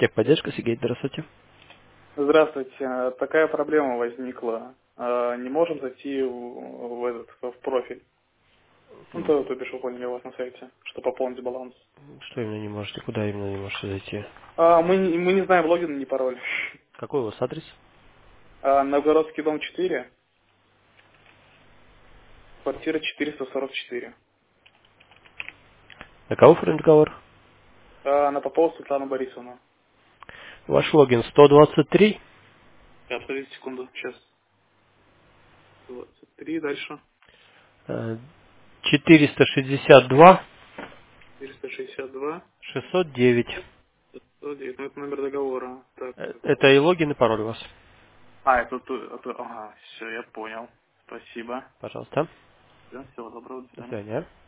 Техподдержка, Сергей, здравствуйте. Здравствуйте. Такая проблема возникла. Не можем зайти в профиль. Ну, то бишь, вы поняли, у вас на сайте, что пополнить баланс. Что именно не можете? Куда именно не можете зайти? Мы не знаем логин, ни пароль. Какой у вас адрес? Новгородский дом 4, квартира 444. На кого оформлен договор? На Попова Светлана Борисовна. Ваш логин 123 Подождите секунду, сейчас. 23, дальше. 462 462. 609. 109. Ну, это номер договора. Так. Это и логин, и пароль у вас. Ага, все, я понял. Спасибо. Пожалуйста. Всего доброго, до До свидания. свидания.